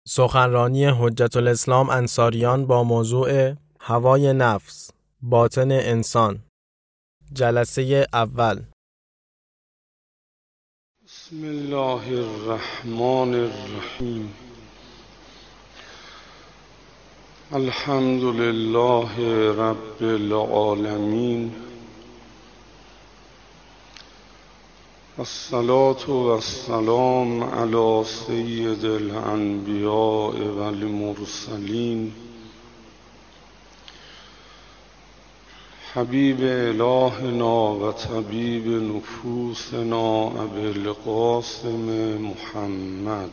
سخنرانی حجت الاسلام انصاریان با موضوع هوای نفس، باطن انسان، جلسه اول. بسم الله الرحمن الرحیم. الحمد لله رب العالمین، الصلاة والسلام علی سید الانبیاء والمرسلین، حبیب الهنا و طبیب نفوسنا ابی القاسم محمد.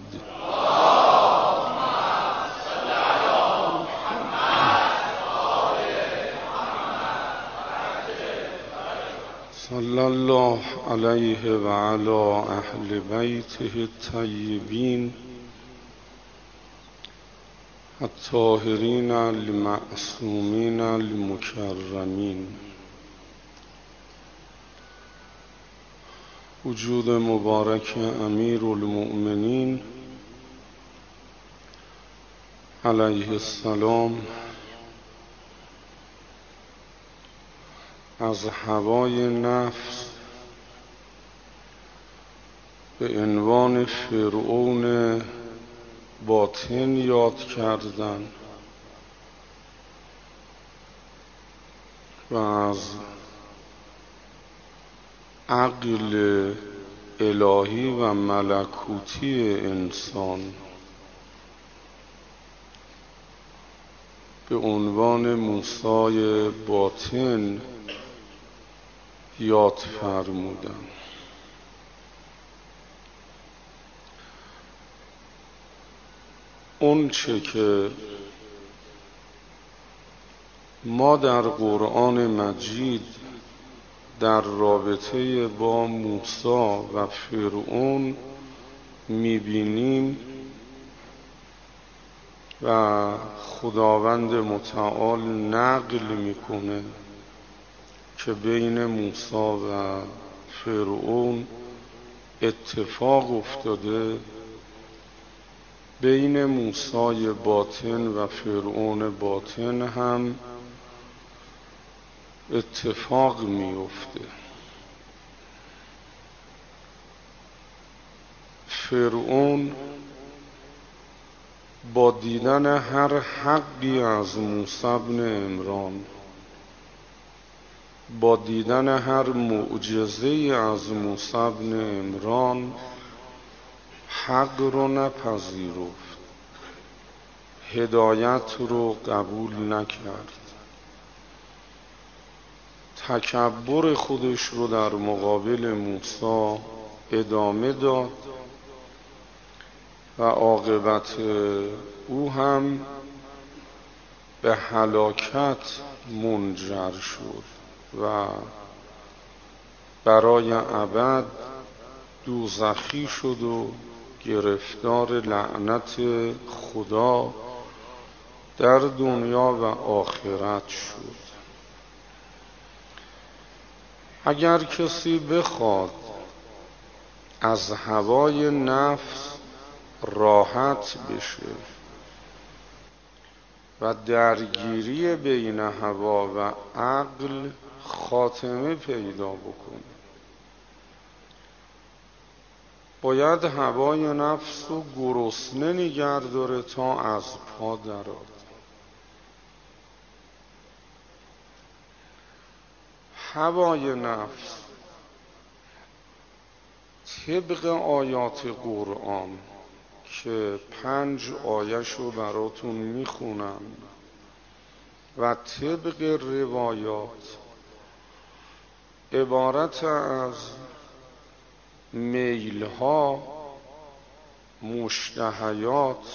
صلی الله علیه و علی اهل بیته الطیبین الطاهرین المعصومین المکرمین. وجود مبارک امیر المؤمنین علیه السلام از هوای نفس به عنوان فرعون باطن یاد کردن و از عقل الهی و ملکوتی انسان به عنوان موسی باطن یاد فرمودن. اون چه که ما در قرآن مجید در رابطه با موسی و فرعون میبینیم و خداوند متعال نقل میکنه که بین موسی و فرعون اتفاق افتاده، بین موسی باطن و فرعون باطن هم اتفاق میفته. فرعون با دیدن هر حقی از موسی بن عمران، با دیدن هر معجزه از موسی بن عمران حق رو نپذیرفت، هدایت رو قبول نکرد، تکبر خودش رو در مقابل موسی ادامه داد و عاقبت او هم به هلاکت منجر شد و برای ابد دوزخی شد و گرفتار لعنت خدا در دنیا و آخرت شد. اگر کسی بخواد از هوای نفس راحت بشه و درگیری بین هوا و عقل خاتمه پیدا بکنه، باید هوای نفس رو گرسنه نگه داره تا از پا درآد. هوای نفس طبق آیات قرآن که 5 آیش رو براتون میخونم و طبق روایات عبارت از میلها، مشتهیات،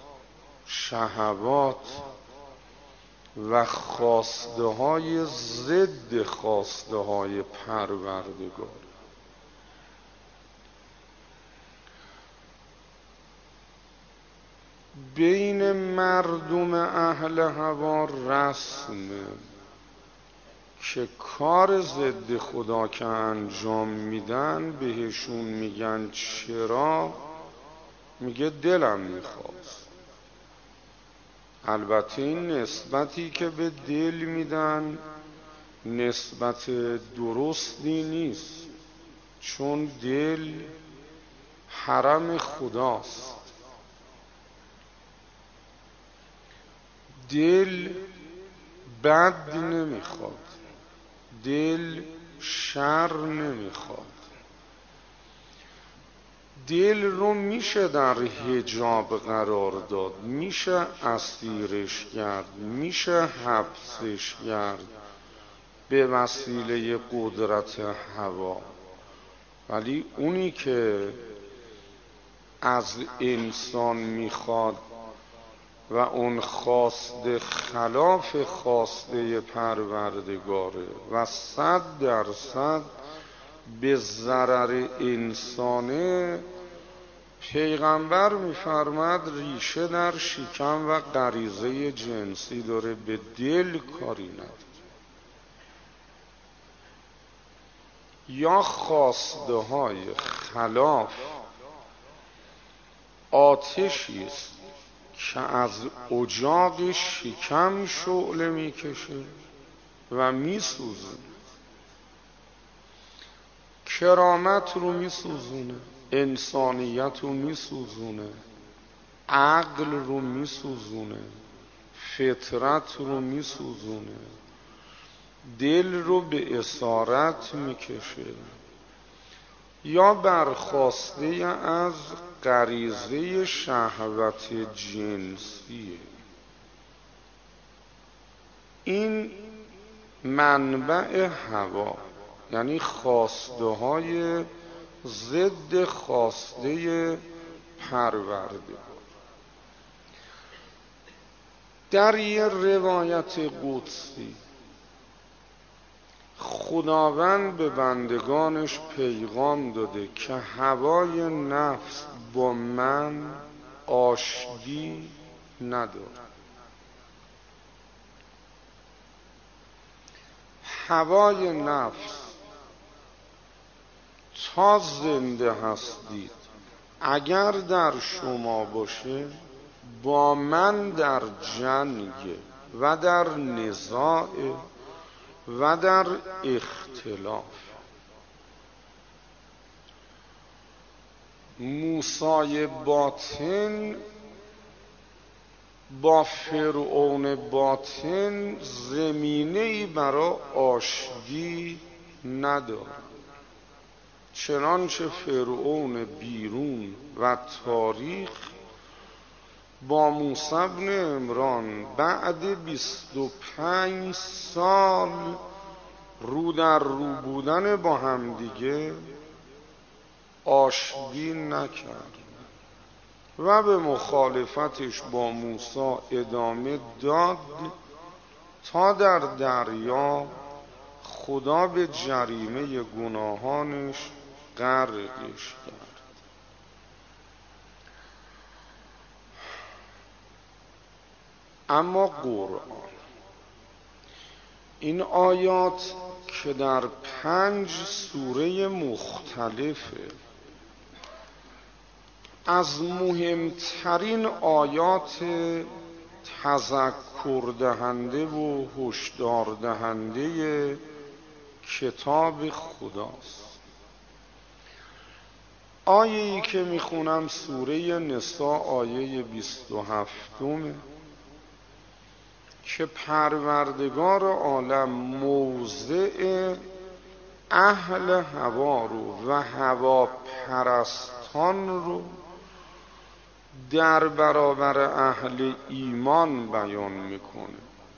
شهوات و خواسته های ضد خواسته های پروردگار. بین مردم اهل هوا رسمه که کار ضد خدا که انجام میدن بهشون میگن چرا؟ میگه دلم میخواست. البته این نسبتی که به دل میدن نسبت درستی نیست، چون دل حرم خداست. دل بد نمیخواد، دل شر نمیخواد. دل رو میشه در حجاب قرار داد، میشه اسیرش کرد، میشه حبسش کرد به وسیله قدرت هوا. ولی اونی که از انسان میخواد و اون خواسته خلاف خواسته پروردگاره و 100% به ضرر انسانه، پیغمبر میفرماد ریشه در شکم و غریزه جنسی داره، به دل کاری نداره. یا خواسته های خلاف آتشی است که از اجاق شکم شعله میکشه و میسوزه. کرامت رو میسوزونه، انسانیت رو میسوزونه، عقل رو میسوزونه، فطرت رو میسوزونه، دل رو به اسارت میکشه. یا برخواسته از غریزه شهوت جنسیه. این منبع هوا، یعنی خواسته های ضد خواسته پروردگار. در یه روایت قدسی خداوند به بندگانش پیغام داده که هوای نفس با من آشتی نداره. هوای نفس تا زنده هستید اگر در شما باشه با من در جنگ و در نزاع و در اختلاف. موسی باطن با فرعون باطن زمینه‌ای برای آشتی نداره، چنانچه فرعون بیرون و تاریخ با موسی بن عمران بعد 25 سال رو در رو بودن با همدیگه آشتی نکرد و به مخالفتش با موسی ادامه داد تا در دریا خدا به جریمه گناهانش غرقش کرد. اما قرآن این آیات که در 5 سوره مختلفه، از مهمترین آیات تذکر دهنده و هشدار دهنده کتاب خداست. آیه‌ای که میخونم سوره نساء آیه 27 که پروردگار عالم موضع اهل هوا رو و هواپرستان رو در برابر اهل ایمان بیان میکنه.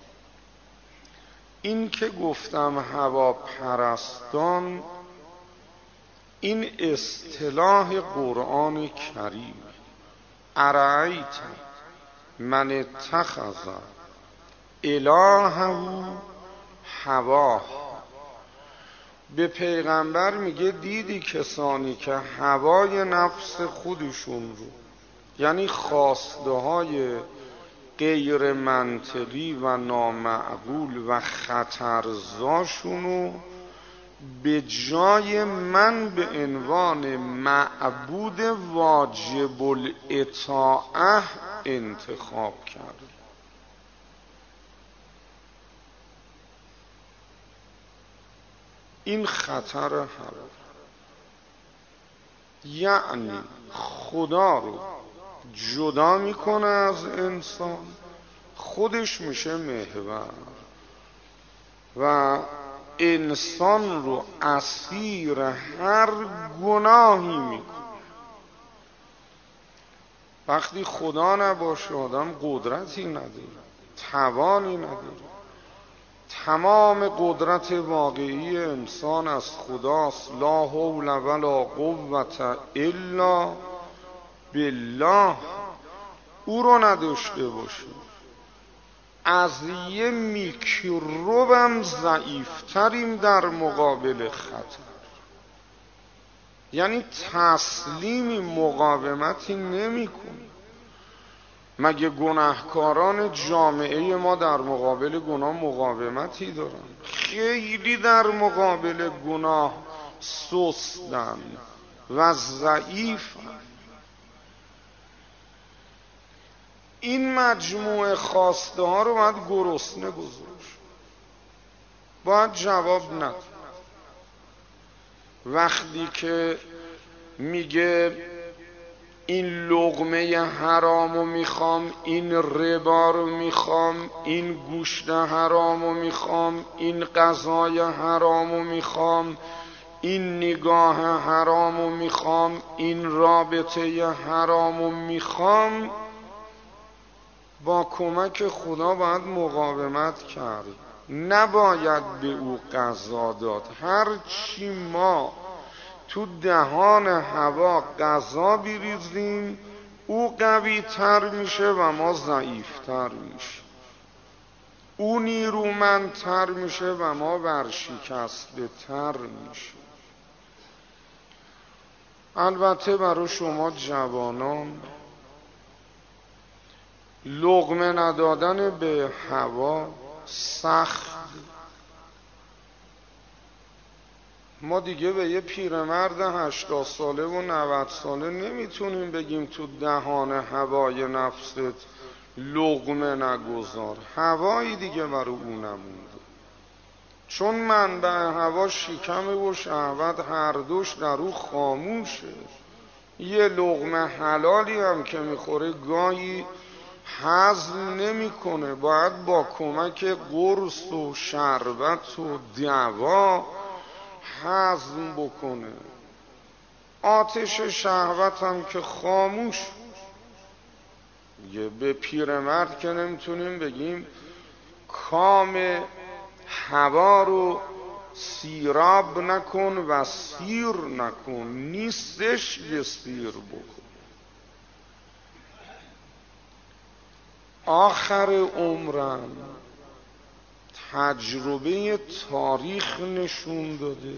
این که گفتم هواپرستان، این اصطلاح قرآن کریم. ارایت من اتخذ الهه هواه، به پیغمبر میگه دیدی کسانی که هوای نفس خودشون رو، یعنی خواسته های غیر منطقی و نامعقول و خطرزاشونو به جای من به عنوان معبود واجب الاطاعه انتخاب کرد. این خطر هوا. یعنی خدا رو جدا میکنه از انسان، خودش میشه محور و انسان رو اسیر هر گناهی میکنه. وقتی خدا نباشه آدم قدرتی نداره، توانی نداره. تمام قدرت واقعی انسان از خداست. لا حول ولا قوة الا بالله. او رو نداشته باشه از یه میکروبم ضعیفتریم در مقابل خطر. یعنی تسلیمی، مقاومتی نمی کنی. مگه گناهکاران جامعه ما در مقابل گناه مقاومتی دارن؟ خیلی در مقابل گناه سستن و ضعیفن. این مجموعه خواسته ها رو باید گرسنه گذاشت، باید جواب نداد. وقتی که میگه این لقمه حرامو میخوام، این ربا رو میخوام، این گوشت حرامو میخوام، این غذای حرامو میخوام، این نگاه حرامو میخوام، این رابطه حرامو میخوام، با کمک خدا باید مقاومت کرد، نباید به او غذا داد. هر چی ما تو دهان هوا غذا بریزیم او قوی تر میشه و ما ضعیف تر میشه، او نیرومندتر میشه و ما ورشکسته تر میشه. البته برای شما جوانان لقمه ندادن به هوا سخت. ما دیگه به یه پیرمرد 80 ساله و 90 ساله نمیتونیم بگیم تو دهان هوای نفست لقمه نگذار. هوایی دیگه برای اون نمونده، چون منبع هوا شکمه و شهوت هر دوش در او خاموشه. یه لقمه حلالی هم که میخوره گاهی هضم نمیکنه، باید با کمک قرص و شربت و دوا هضم بکنه. آتش شهوت هم که خاموش. به پیرمرد که نمیتونیم بگیم کام هوا رو سیراب نکن و سیر نکن، نیستش که سیر بکن. آخر عمرم تجربه تاریخ نشون داده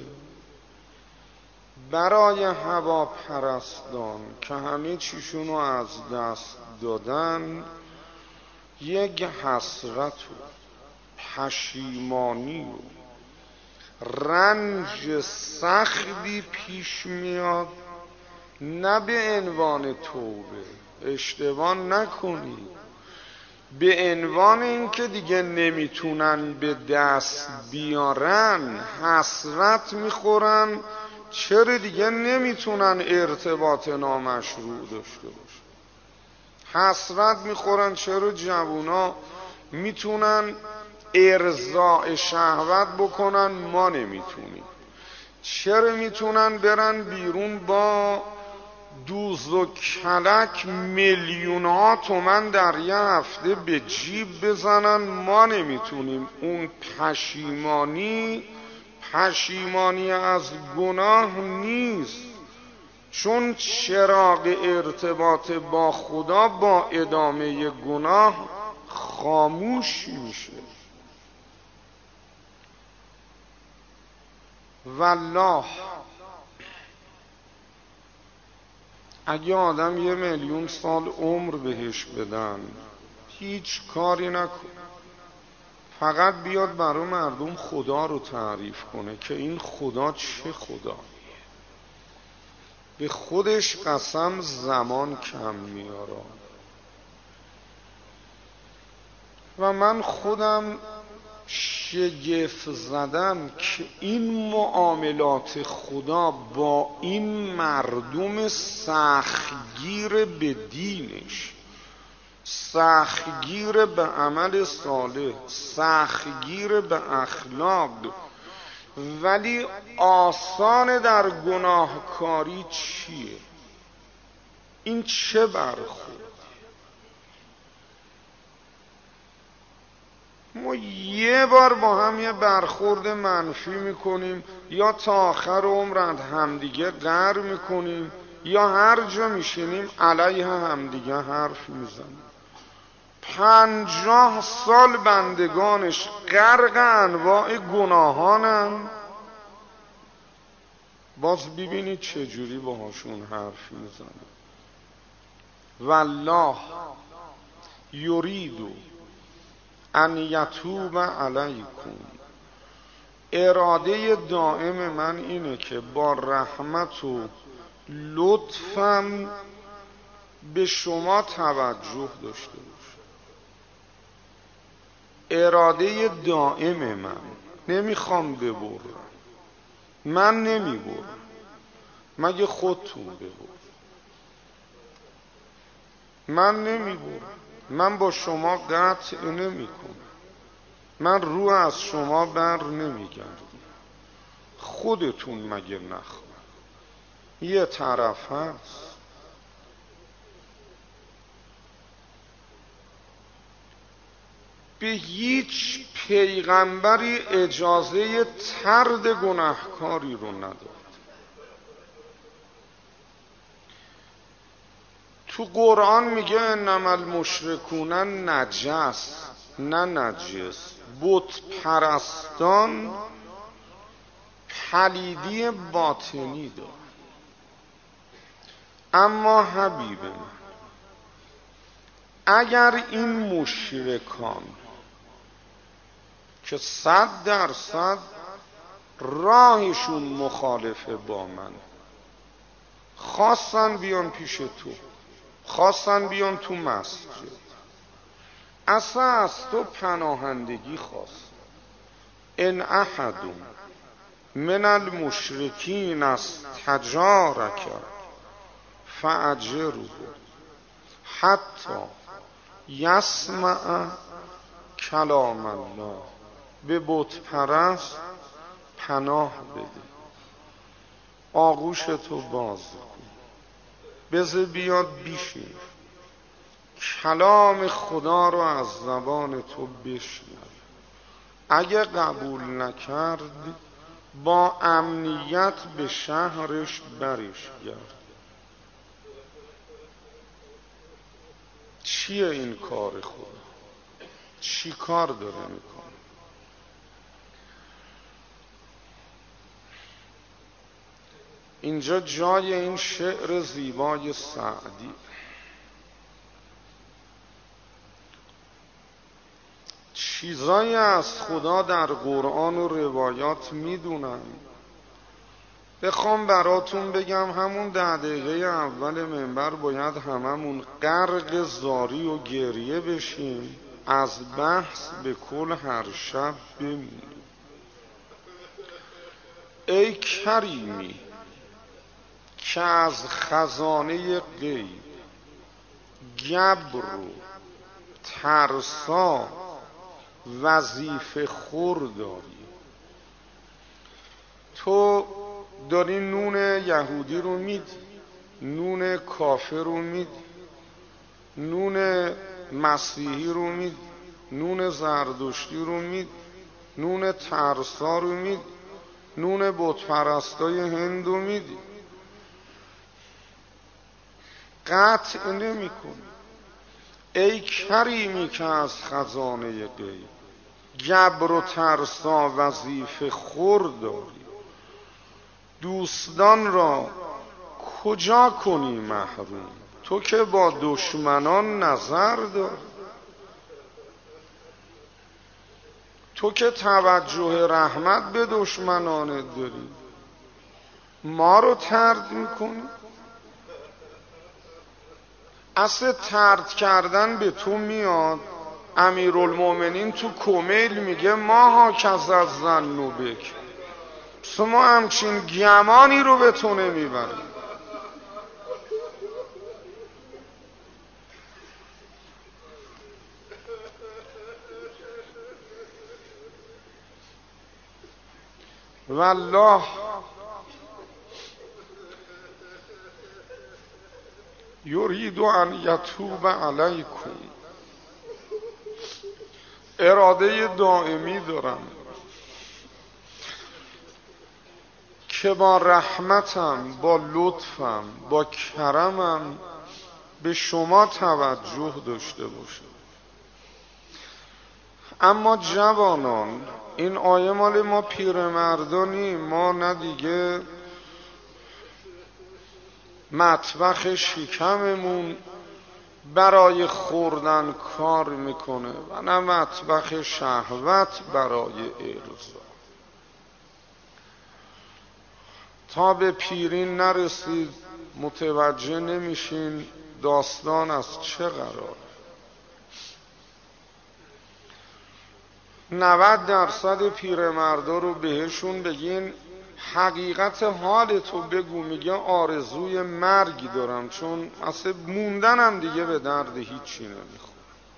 برای هواپرستان که همه چیشونو از دست دادن یک حسرت و پشیمانی و رنج سختی پیش میاد، نه به عنوان توبه، اشتباه نکنید، به عنوان اینکه دیگه نمیتونن به دست بیارن، حسرت میخورن چرا دیگه نمیتونن ارتباط نامشروع داشته باشن. حسرت میخورن چرا جوونا میتونن ارضاء شهوت بکنن ما نمیتونیم، چرا میتونن برن بیرون با دوز و کلک میلیون‌ها تومن در یه هفته به جیب بزنن ما نمیتونیم. اون پشیمانی از گناه نیست، چون چراغ ارتباط با خدا با ادامه گناه خاموش میشه. والله اگه آدم 1,000,000 سال عمر بهش بدن هیچ کاری نکنه، فقط بیاد برای مردم خدا رو تعریف کنه که این خدا چه خدا، به خودش قسم زمان کم میاره. و من خودم شگفت زدم که این معاملات خدا با این مردم سختگیر به دینش، سختگیر به عمل صالح، سختگیر به اخلاق، ولی آسان در گناهکاری چیه؟ این چه برخورد؟ ما یه بار با هم یه برخورد منفی میکنیم، یا تا آخر عمرند همدیگه قهر میکنیم، یا هر جا میشینیم علیه همدیگه حرف میزنیم. 50 سال بندگانش غرق انواع گناهانن، باز ببینید چجوری باهاشون حرف میزنه. والله یریدو ان یتوب علیکم، اراده دائم من اینه که با رحمت و لطفم به شما توجه داشته باشه. اراده دائم من، نمیخوام ببرم، من نمیبرم، مگه خودتون ببرم. من نمیبرم، من با شما قطع نمی کنم، من رو از شما بر نمیگردم. خودتون مگه نخواه یه طرف هست. به هیچ پیغمبری اجازه طرد گناهکاری رو نداد. تو قرآن میگه انما المشرکون نجس، نه نجس. بت پرستان پلیدی باطنی دار. اما حبیب من، اگر این مشرکان که 100% راهشون مخالفه با من، خواستن بیان پیش تو، خواستن بیان تو مسجد، اصلا از تو پناهندگی خواست، ان احد من المشرکین استجارک فاجره حتی یسمع کلام الله. به بت پرست پناه بده، آغوش تو باز کن، بذار بیاد بیشین، کلام خدا رو از زبان تو بشنو. اگه قبول نکرد با امنیت به شهرش برش گرد. چیه این کار خدا؟ چی کار داره میکنه؟ اینجا جای این شعر زیبای سعدی. چیزایی از خدا در قرآن و روایات میدونم، بخوام براتون بگم همون 10 دقیقه اول منبر باید هممون غرق زاری و گریه بشیم، از بحث به کل هر شب بمونیم. ای کریمی که از خزانه غیب گبر و ترسا وظیفه خور داری. تو داری نون یهودی رو میدی، نون کافر رو میدی، نون مسیحی رو میدی، نون زردشتی رو میدی، نون ترسا رو میدی، نون بت پرستای هند رو میدی، قطع نمی کنی. ای کریمی که از خزانه غیب گبر و ترسا وظیفه خور داری. دوستان را کجا کنی محروم، تو که با دشمنان نظر داری. تو که توجه رحمت به دشمنانت داری، ما رو طرد میکنی. اصل طرد کردن به تو میاد امیرالمومنین تو کمیل میگه ما هاکذا الظن بک، ما همچین گمانی رو به تو نمیبریم. والله یرید ان یتوب علیکم، اراده دائمی دارم که با رحمتم، با لطفم، با کرمم به شما توجه داشته باشم. اما جوانان، این آیه مال ما پیرمردانی، ما نه دیگه مطبخ شکممون برای خوردن کار میکنه و نه مطبخ شهوت برای ارضا. تا به پیرین نرسید متوجه نمیشین داستان از چه قرار. 90% پیرمردا رو بهشون بگین حقیقت حالتو بگو، میگه آرزوی مرگی دارم، چون اصلا موندنم دیگه به درد هیچی نمیخوره.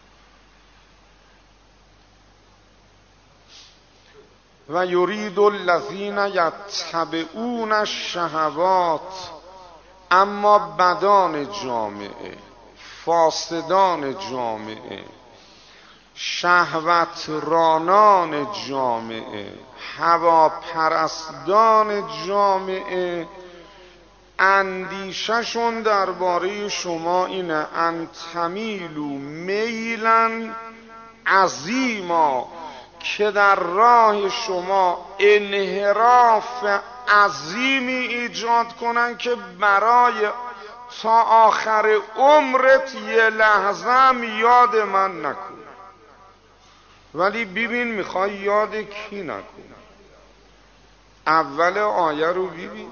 و یرید الذین یتبعون الشهوات، اما بدان جامعه، فاسدان جامعه، شهوت رانان جامعه، هواپرستان جامعه، اندیششون درباره شما اینه ان تمیلوا میلا عظیما، که در راه شما انحراف عظیمی ایجاد کنن که برای تا آخر عمرت یه لحظه هم یاد من نکن. ولی ببین میخوای یاد کی نکن؟ اول آیه رو ببین،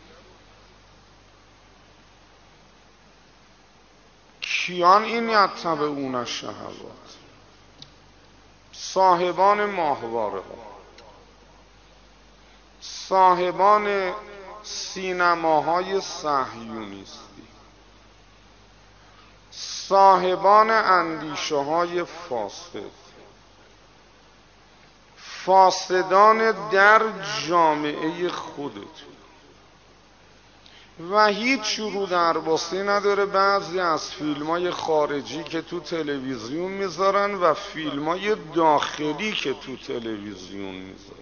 کیان این یتبعون الشهوات؟ صاحبان ماهواره ها، صاحبان سینماهای صهیونیستی، صاحبان اندیشه های فاسد، فاسدان در جامعه خودتون. و هیچ رو درباسی نداره بعضی از فیلمای خارجی که تو تلویزیون میذارن و فیلمای داخلی که تو تلویزیون میذارن.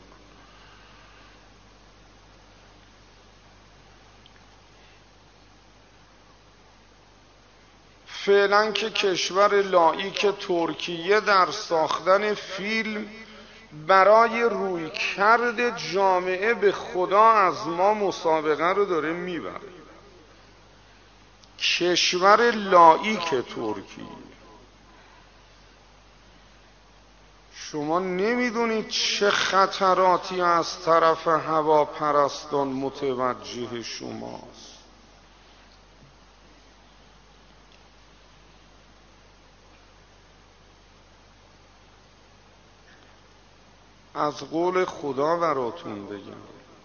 فعلا که کشور لاییک ترکیه در ساختن فیلم برای رویکرد جامعه به خدا از ما مسابقه رو داره میبره. کشور لاییک ترکیه. شما نمیدونید چه خطراتی از طرف هواپرستان متوجه شماست. از قول خدا براتون بگم،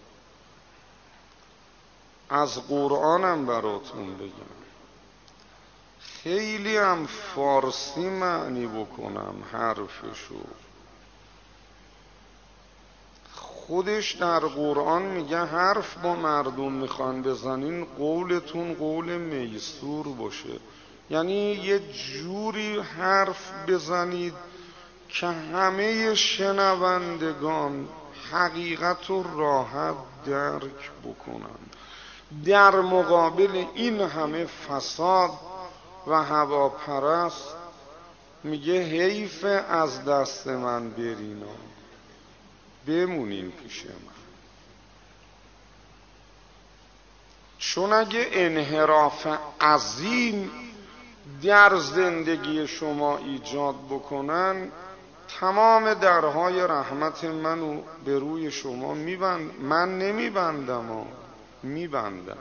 از قرآنم براتون بگم، خیلی هم فارسی معنی بکنم حرفشو، خودش در قرآن میگه حرف با مردم میخوان بزنین قولتون قول میسور باشه. یعنی یه جوری حرف بزنید که همه شنوندگان حقیقت رو راحت درک بکنن. در مقابل این همه فساد و هواپرست میگه حیف از دست من برینا، بمونین پیش من. چون اگه انحراف عظیم در زندگی شما ایجاد بکنن، تمام درهای رحمت منو به روی شما من نمیبندم، میبندم،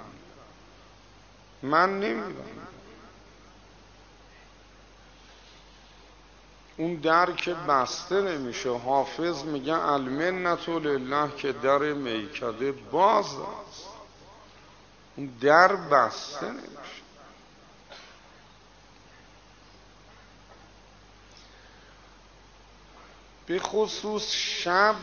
من نمیبندم. اون در که بسته نمیشه. حافظ میگه المنت لله که در میکده باز است، اون در بسته نمیشه. به خصوص شب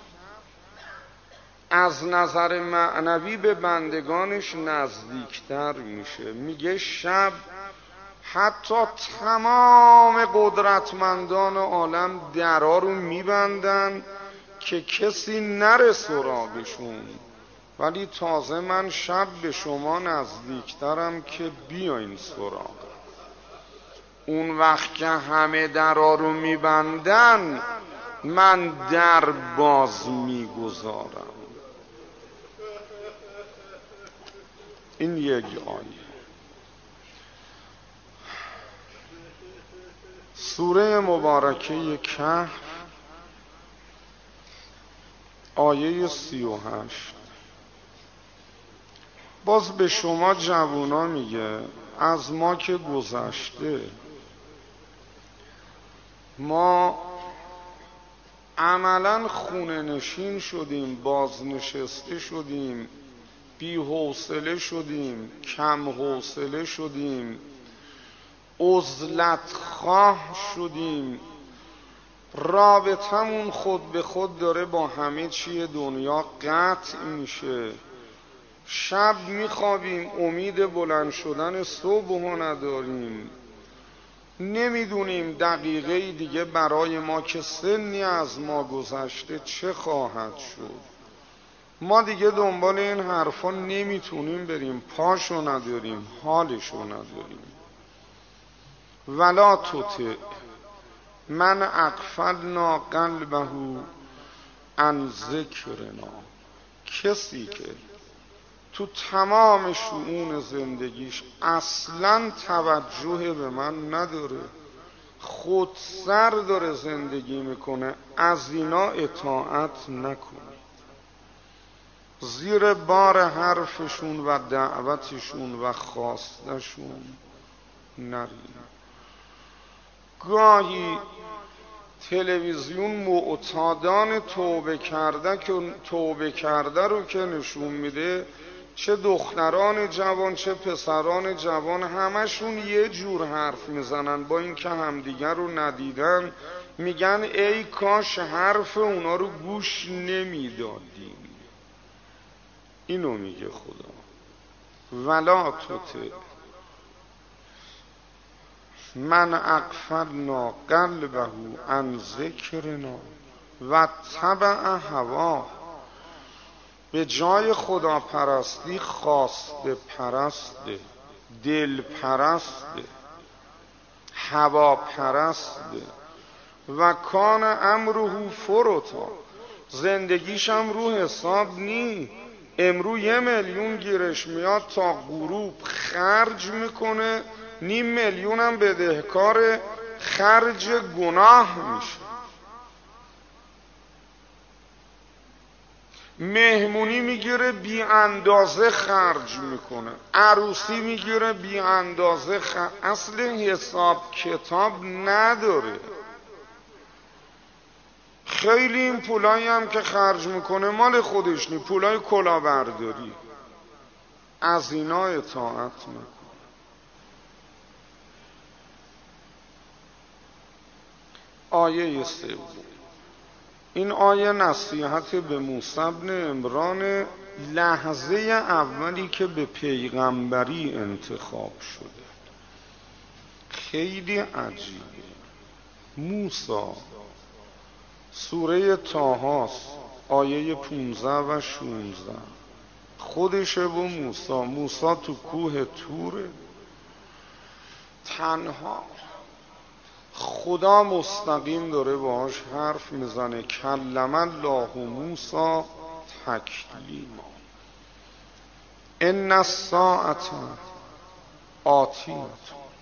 از نظر معنوی به بندگانش نزدیکتر میشه. میگه شب حتی تمام قدرتمندان عالم درا رو میبندن که کسی نره سراغشون، ولی تازه من شب به شما نزدیکترم که بیاین سراغ. اون وقت که همه درا رو میبندن من در باز میگذارم. این یک آیه. سوره مبارکه کهف آیه 38 باز به شما جوونا میگه از ما که گذشته ما عملا خونه نشین شدیم، بازنشسته شدیم، بی حوصله شدیم، کم حوصله شدیم، عزلت خواه شدیم، رابطمون خود به خود داره با همه چی دنیا قطع میشه. شب میخوابیم، امید بلند شدن صبح نداریم، نمیدونیم دقیقه دیگه برای ما که سنی از ما گذشته چه خواهد شد. ما دیگه دنبال این حرفا نمیتونیم بریم، پاشو نداریم، حالشو نداریم. ولا تطع من اغفلنا قلبه عن ذکرنا، کسی که تو تمام شؤون زندگیش اصلا توجه به من نداره، خودسر داره زندگی میکنه، از اینا اطاعت نکنه، زیر بار حرفشون و دعوتشون و خواستشون نریم. گاهی تلویزیون معتادان توبه کرده رو که نشون میده، چه دختران جوان چه پسران جوان همشون یه جور حرف میزنن، با اینکه همدیگر رو ندیدن میگن ای کاش حرف اونا رو گوش نمیدادیم. اینو میگه خدا. ولا تطع من اغفلنا قلبه عن ذکرنا و تبع هواه، به جای خدا پرستی خواسته پرسته، دل پرسته، هوا پرسته. و کان امره فرطا، زندگیشم رو حساب نی. امرو 1 میلیون گیرش میاد تا غروب خرج میکنه، 500,000 هم بدهکار خرج گناه میشه. مهمونی میگیره بی اندازه خرج میکنه، عروسی میگیره بی اندازه اصل حساب کتاب نداره. خیلی این پولایی هم که خرج میکنه مال خودش نی، پولای کلاهبرداری. از اینا اطاعت میکنه. آیه 3، این آیه نصیحت به موسی بن عمران، لحظه اولی که به پیغمبری انتخاب شده. خیلی عجیبه. موسی، سوره طه آیه 15 و 16 خودشه و موسی تو کوه توره، تنها خدا مستقیم داره باهاش حرف میزنه. کلم الله موسی تکلیما، ان الساعة آتیه،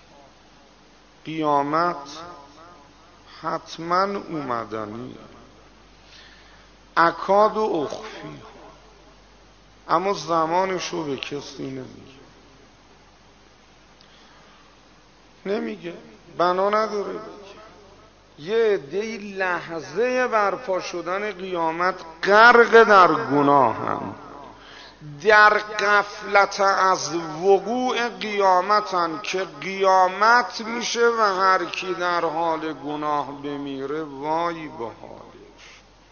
قیامت حتما اومدنی، اکاد و اخفی، اما زمانشو به کسی نمیگه، بنا نداره بگه. یه عده‌ای لحظه برپا شدن قیامت غرق در گناهن، در غفلت از وقوع قیامتن که قیامت میشه و هر کی در حال گناه بمیره وای به حالش،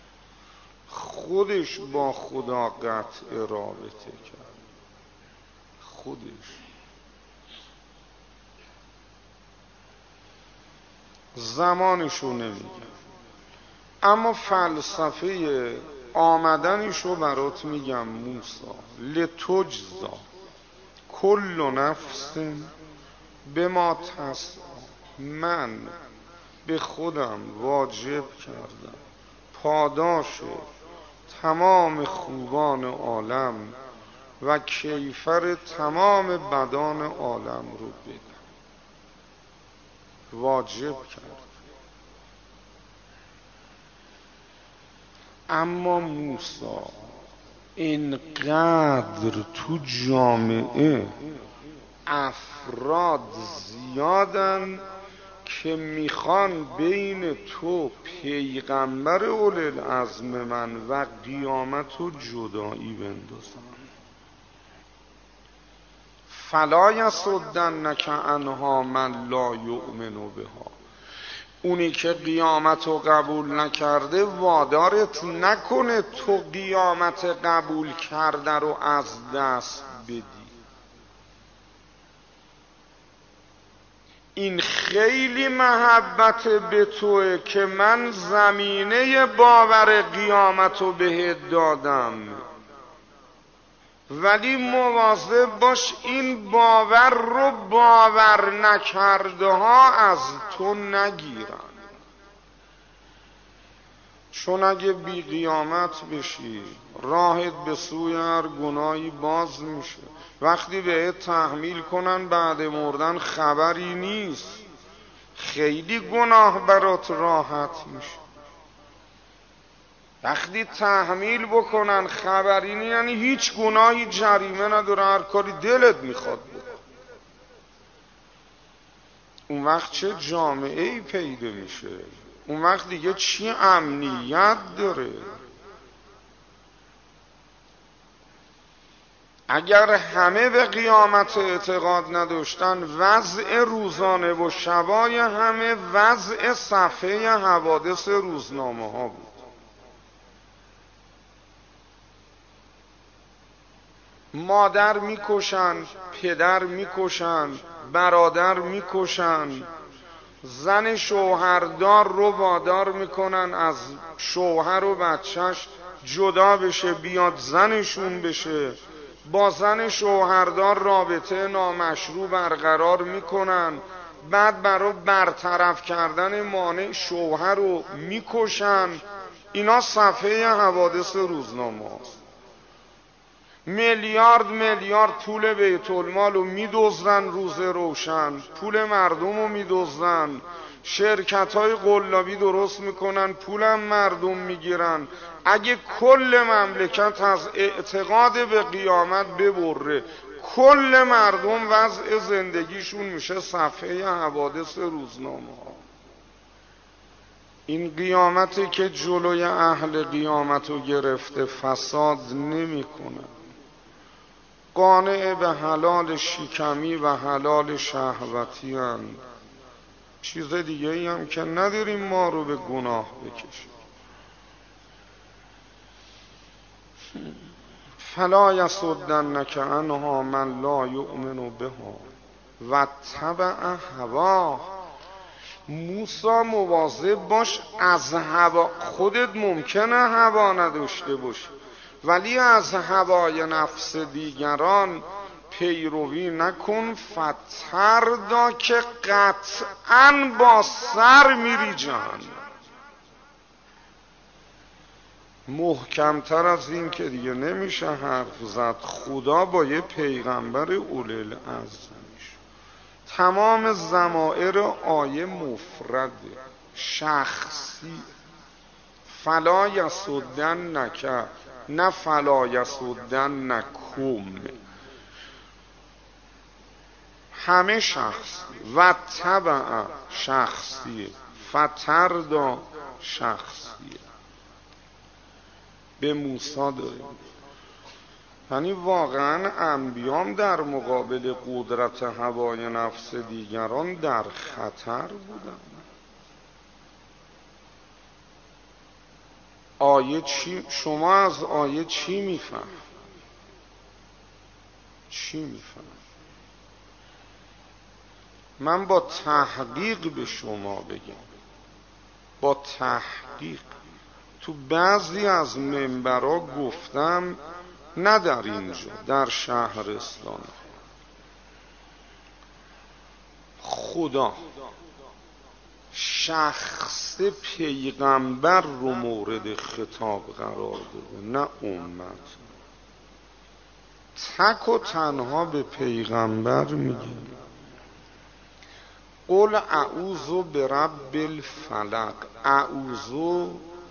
خودش با خدا قطع رابطه کرد، خودش. زمانشو نمیگم، اما فلسفه آمدنشو برات میگم. موسی لتجزا کل نفس بما تسعی، من به خودم واجب کردم پاداش تمام خوبان عالم و کیفر تمام بدان عالم رو بدم، واجب کرد. اما موسی اینقدر تو جامعه افراد زیادن که میخوان بین تو پیغمبر اولوالعزم من و قیامت و جدایی بندازن. فلا یصدنک عنها من لا یؤمن بها، اونی که قیامت رو قبول نکرده وادارت نکنه تو قیامت قبول کرده رو از دست بدی. این خیلی محبت به توه که من زمینه باور قیامت رو بهت دادم، ولی مواظب باش این باور رو باور نکرده ها از تو نگیرن، چون اگه بی قیامت بشی راهت به سوی هر گناهی باز میشه. وقتی بهت تحمیل کنن بعد مردن خبری نیست، خیلی گناه برات راحت میشه. وقتی تحمیل بکنن خبری نیست، یعنی هیچ گناهی جریمه نداره، هر کاری دلت میخواد بکن. اون وقت چه جامعه ای پیدا میشه؟ اون وقت دیگه چی امنیت داره؟ اگر همه به قیامت اعتقاد نداشتن، وضع روزانه و شبای همه وضع صفحه حوادث روزنامه ها بود. مادر میکشن، پدر میکشن، برادر میکشن، زن شوهردار رو وادار میکنن از شوهر و بچهش جدا بشه بیاد زنشون بشه، با زن شوهردار رابطه نامشروع برقرار میکنن، بعد برای برطرف کردن مانع شوهر رو میکشن. اینا صفحه حوادث روزنامه هاست. میلیارد پول بیت المال رو میدزدن روز روشن، پول مردم رو میدزدن، شرکت های قلابی درست میکنن، پولم مردم میگیرن. اگه کل مملکت از اعتقاد به قیامت ببره، کل مردم وضع زندگیشون میشه صفحه حوادث روزنامه ها. این قیامتی که جلوی اهل قیامت رو گرفته فساد نمیکنه، قانع به حلال شکمی و حلال شهوتی هستند. چیز دیگه ای هم که نداریم ما رو به گناه بکشیم. فلا یصدنک عنها من لا یؤمن بها و تبع هواه. موسی مواظب باش از هوا. خودت ممکنه هوا نداشته باشی، ولی از هوای نفس دیگران پیروی نکن. فتردا که قطعاً با سر میری جهنم. محکمتر از این که دیگه نمیشه حرف زد. خدا با یه پیغمبر اولوالعزم میشه. تمام ضمائر آیه مفرده، شخصی. فلا یصدنک، نه فلا یصدنکم، همه شخصی. و تبع شخصی. فتردا شخصیه. به موسی داریم، یعنی واقعا انبیام در مقابل قدرت هوای نفس دیگران در خطر بودن. آیه چی؟ شما از آیه چی میفهم؟ من با تحقیق به شما بگم، با تحقیق. تو بعضی از منبرها گفتم، نه در اینجا، در شهرستان، خدا شخص پیغمبر رو مورد خطاب قرار داده، نه امت. تک و تنها به پیغمبر میگه قل اعوذ برب الفلق. اعوذ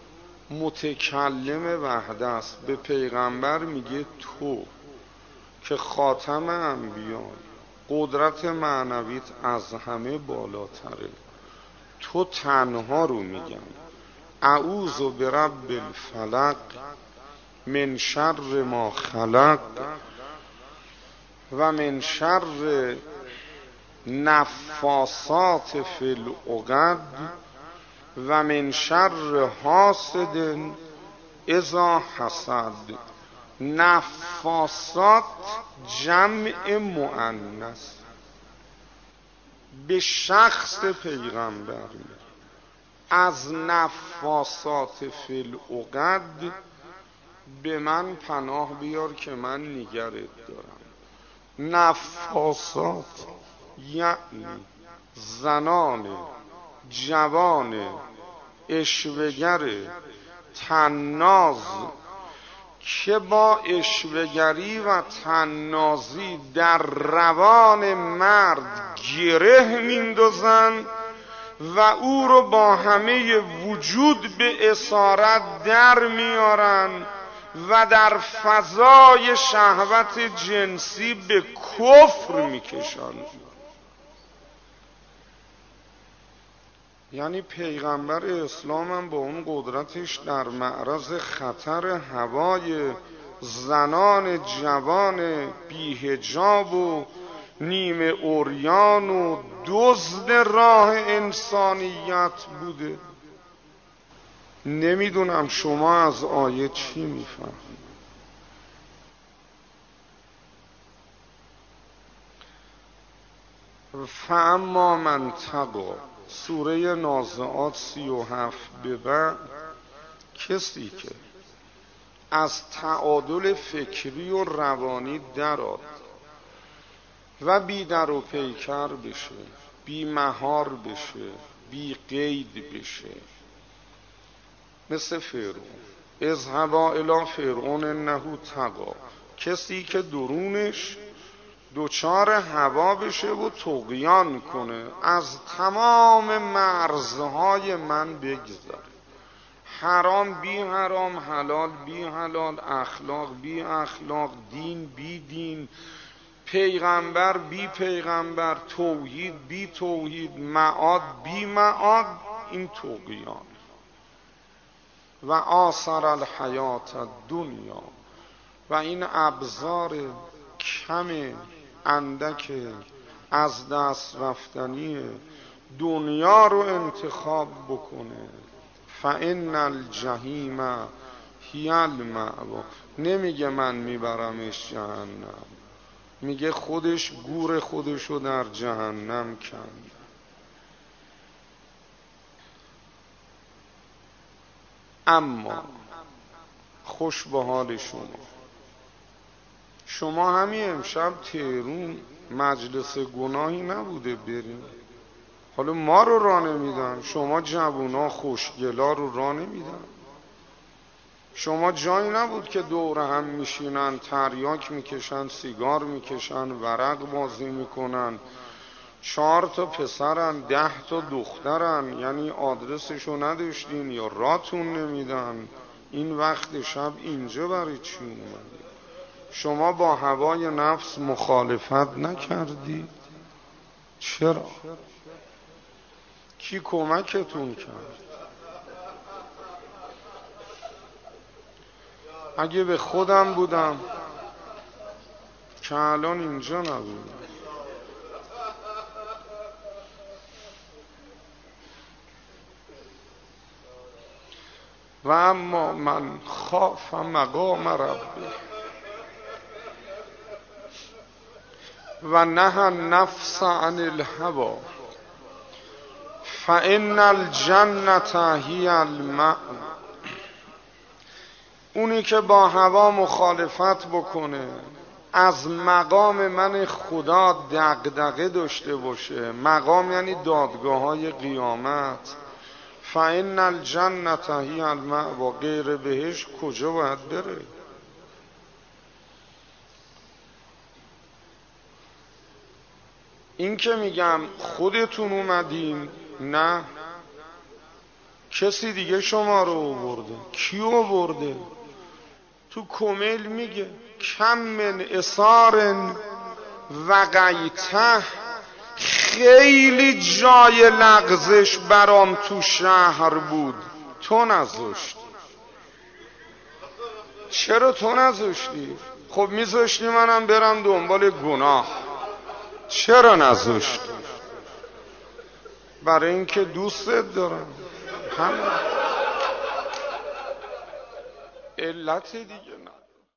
متکلم وحده است، به پیغمبر میگه تو که خاتم انبیا، قدرت معنویت از همه بالاتره، تو تنها رو میگم اعوذ برب الفلق من شر ما خلق و من شر نفاسات فی العقد و من شر حاسد اذا حسد. نفاسات جمع مؤنث، به شخص پیغمبر از نفاسات فی العقد به من پناه بیار که من نگرت دارم. نفاسات یعنی زنان جوان عشوه‌گر طناز که با عشوه‌گری و طنازی در روان مرد گره میندازن و او رو با همه وجود به اسارت در میارن و در فضای شهوت جنسی به کفر میکشن. یعنی پیغمبر اسلام هم با اون قدرتش در معرض خطر هوای زنان جوان بی‌حجاب و نیمه عریان و دزد راه انسانیت بوده. نمیدونم شما از آیه چی میفهمید؟ فاما من تقی، سوره نازعات 37 به بعد، کسی که از تعادل فکری و روانی درآد و بی در و پیکر بشه، بی مهار بشه، بی قید بشه، مثل فرعون. اذهبا الی فرعون انه طغی، کسی که درونش دوچار هوا بشه و طغیان کنه، از تمام مرزهای من بگذره، حرام بی حرام، حلال بی حلال، اخلاق بی اخلاق، دین بی دین، پیغمبر بی پیغمبر، توحید بی توحید، معاد بی معاد. این طغیان. و آثر الحیات الدنیا، و این ابزار کم اندک از دست رفتنی دنیا رو انتخاب بکنه. فان الجحیم هی المأوی. نمیگه من میبرمش جهنم، میگه خودش گور خودشو در جهنم کند. اما خوش به حال شما همین امشب تهرون مجلس گناهی نبوده بریم، حالا ما رو راه نمیدن، شما جوونا خوشگلا رو راه نمیدن. شما جایی نبود که دور هم میشینن، تریاک میکشن، سیگار میکشن، ورق بازی میکنن، 4 تا پسرن 10 تا دخترن، یعنی آدرسشو نداشتین یا راتون نمیدن. این وقت شب اینجا برای چی اومدی؟ شما با هوای نفس مخالفت نکردی؟ چرا؟ کی کمکتون کرد؟ اگه به خودم بودم که الان اینجا نبودم. و اما من خاف مقام ربی و نهى النفس عن الهوى فإن الجنة هی المأوى. اونی که با هوا مخالفت بکنه، از مقام من خدا دغدغه داشته باشه، مقام یعنی دادگاه های قیامت، فإن الجنة هی المأوى، غیر بهش کجا باید بره؟ این که میگم خودتون اومدین، نه کسی دیگه شما رو آورده. کی آورده؟ تو کمیل میگه کم من اثار وقیته، خیلی جای لغزش برام تو شهر بود، تو نذاشتی. چرا تو نذاشتی؟ خب میذاشتی منم برم دنبال گناه. چرا نذاشتی؟ برای اینکه دوستت دارم. همین علت دیگه نه.